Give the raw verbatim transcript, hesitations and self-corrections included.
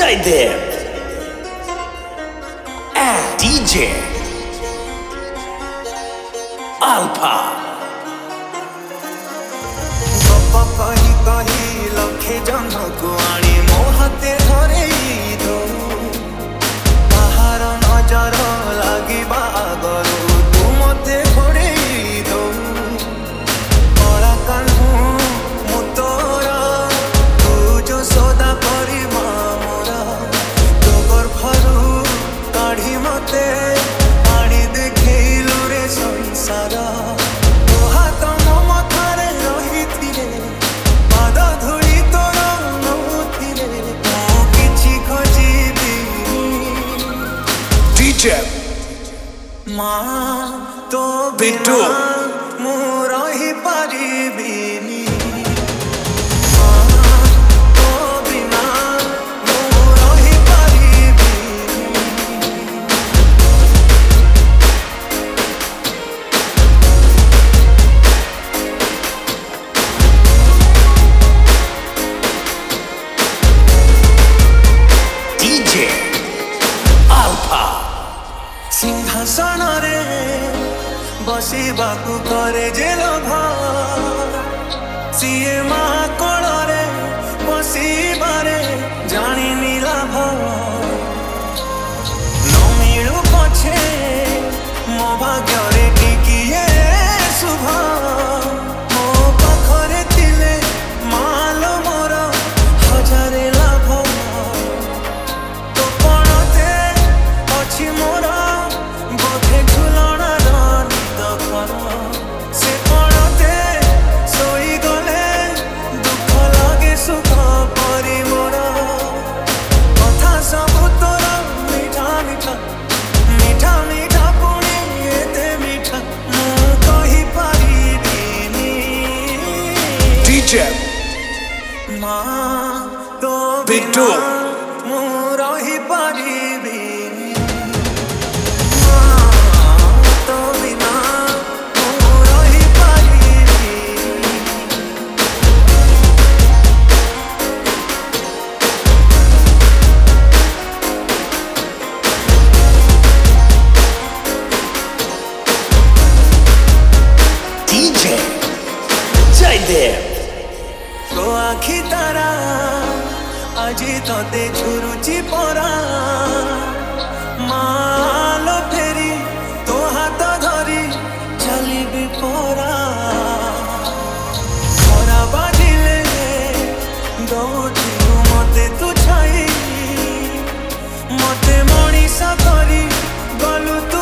Jaidev and D J Alpha. गप कही कही लक्षे जन को आनी मो हाथे धरेई दो बाहर नजर लागिबा आगरू तू मते घोड़ेई दो कला कान्हू मु तोरा तू जो सौदा करी मोरा तो गर्भरू काढ़ी मते आनी देखैलु रे संसार माँ तो बिना मु रही परिबिनी माँ तो बिना मु रही परिबिनी D J Alpha. सिंहासन रे बसिबाकू करे जे लोभ सीए माँ कोल रे बसिबारे जानिनी लाभ न मिलू पछे मो भाग्य रे टिकिए शुभ मो पाखरे थिले माल मोर हजारे लाभ तो पणते अछि मोर से पड़ते सोई गले दुख लगे सुख परी मोर कथा सब तोर मीठा मीठा मीठा मीठा पुणी एते मीठा मु कहि परिबिनी D J माँ तो Bittu मु रही परिबिनी D J Jaidev तो आखी तारा आजी तोते झुरुची परा मालो फेरी तो हाथ धरी चलिबी परा खरा बाजिले दौथिलु मते तू छाई मते मणिष करी गलु तू